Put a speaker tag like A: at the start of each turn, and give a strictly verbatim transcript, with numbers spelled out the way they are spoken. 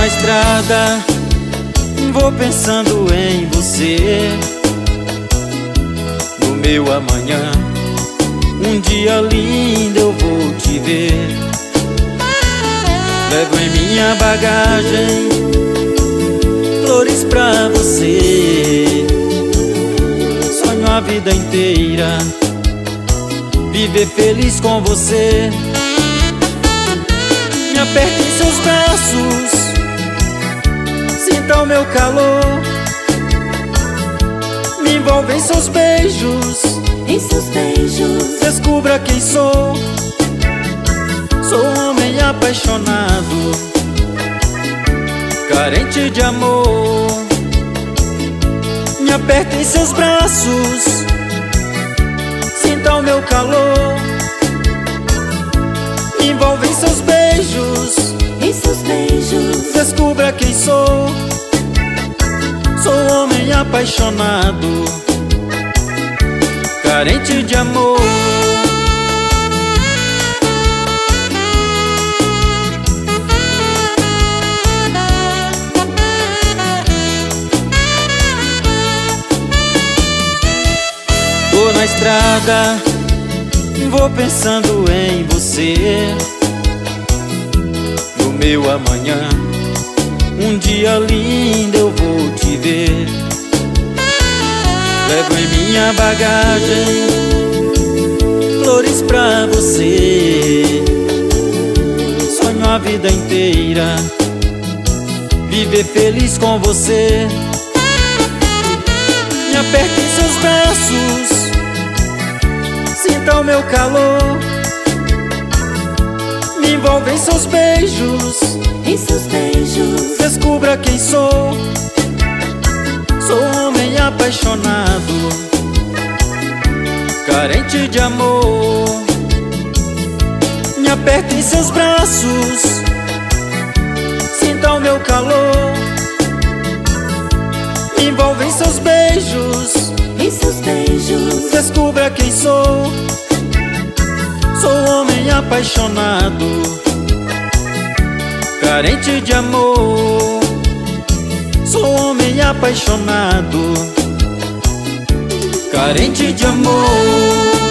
A: estrada, vou pensando em você. No meu amanhã, um dia lindo eu vou te ver. Levo em minha bagagem flores pra você. Sonho a vida inteira viver feliz com você. Me aperte em seus braços, sinta o meu calor. Me envolva em seus beijos,
B: em seus beijos.
A: descubra quem sou. Sou um homem apaixonado, carente de amor. Me aperte em seus braços, sinta o meu calor. Me envolva em seus beijos,
B: em seus beijos.
A: descubra quem sou. Sou um homem apaixonado, carente de amor. Tô na estrada, vou pensando em você. No meu amanhã, um dia lindo eu vou te ver. Levo em minha bagagem flores pra você. Sonho a vida inteira viver feliz com você. Me aperte em seus braços, sinta o meu calor. Me envolva em seus beijos,
B: em seus beijos.
A: descubra quem sou. Sou um homem apaixonado, carente de amor. Me aperte em seus braços, sinta o meu calor. Me envolva em seus beijos,
B: em seus beijos.
A: descubra quem sou. Sou um homem apaixonado, carente de amor. Sou um homem apaixonado, carente de amor.